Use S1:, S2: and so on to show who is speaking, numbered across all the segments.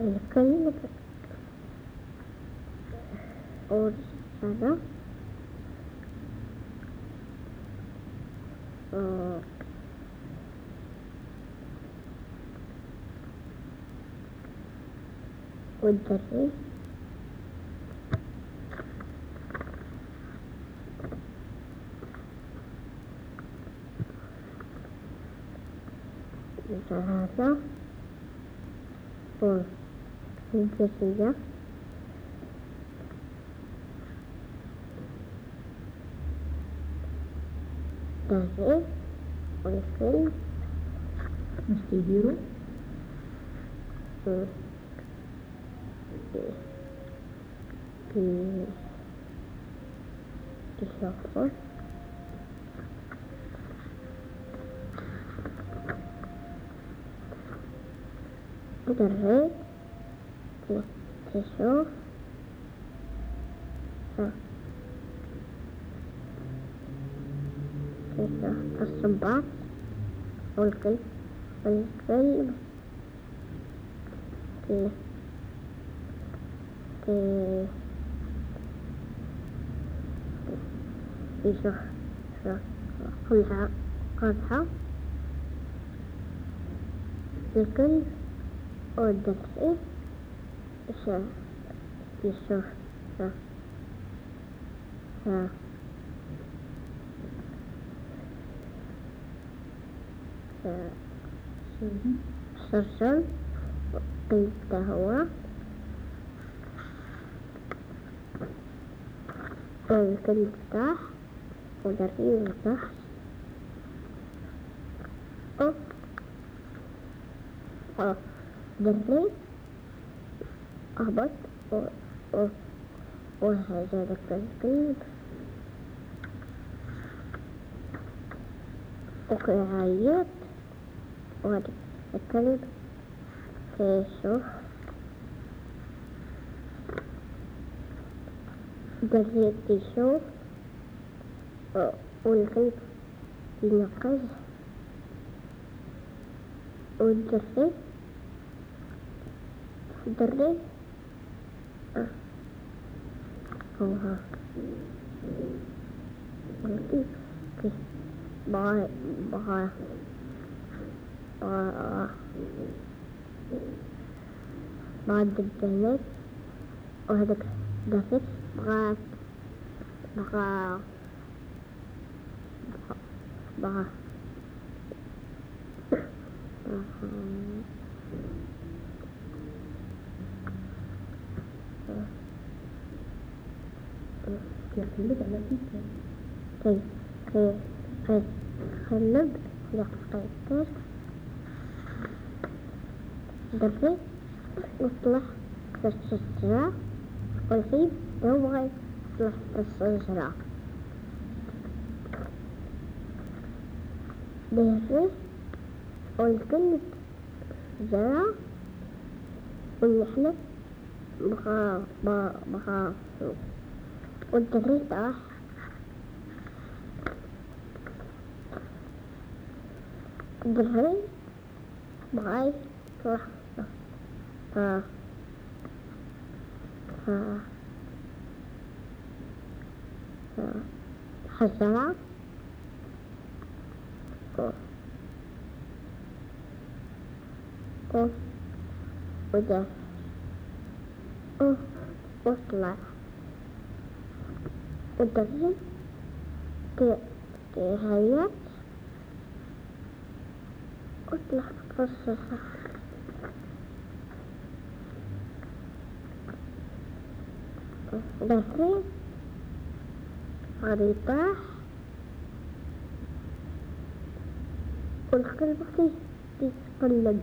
S1: الكلب أرسل والدري هذا والجزية دري والكلب
S2: نستديرو
S1: تشوفه دري تشوف الصباط والكلب يشوف كلها قرحة الكلب والدري يشوف صرصر قلت هو والكلب تاح ودري تاح دري أهبط وهذا الكلب ويعيط وهذا الكلب يشوف دري يشوف والكلب ينقز والدري هو والكلب بعد الدهنات وهذاك دافت بغا
S2: يقلب على كيكه
S1: قلب دقيقتين دري يطلع في الشجرة والكلب يبغى يطلع في الشجرة دري والكلب زرع والنحلة بغا والدري طاح الدري بغا يطلع حزرة وده وطلع والدري تهيأ وطلع في الصحراء دري غريطاح والكلب يتقلب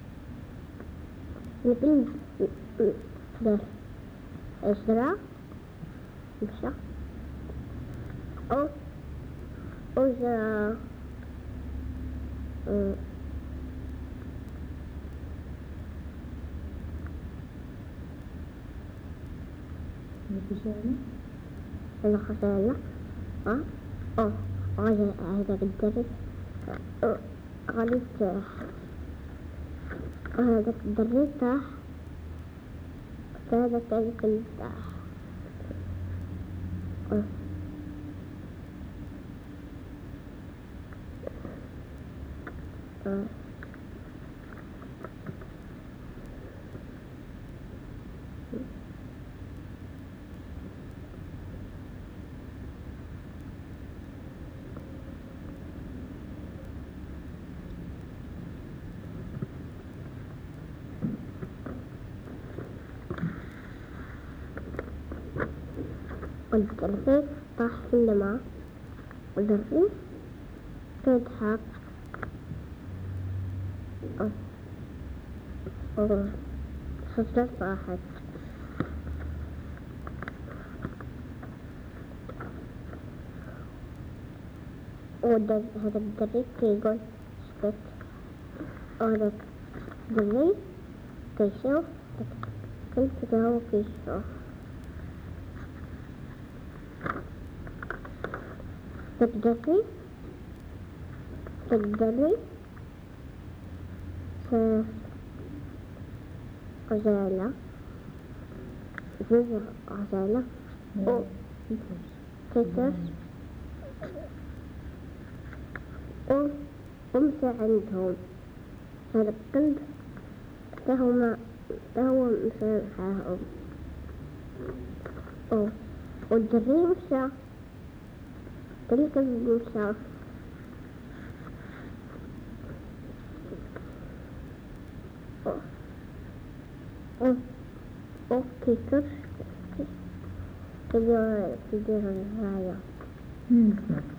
S1: الكلب دار أسرع مشى وإذا الخزانة هذا الدري غادي هذاك الدري تاح هذا كان كل والدرس طاح في الماء والدرس تضحك الشجرة طاحت هذا الدرس يقول اسكت وهذا الدرس كيشوف كنت هو كيشوف تقدري غزالة جزر غزالة تيتر ومشى عندهم هذا الكلب هو مشى معاهم والدري مشى الكلب مشى تيتر تدير النهاية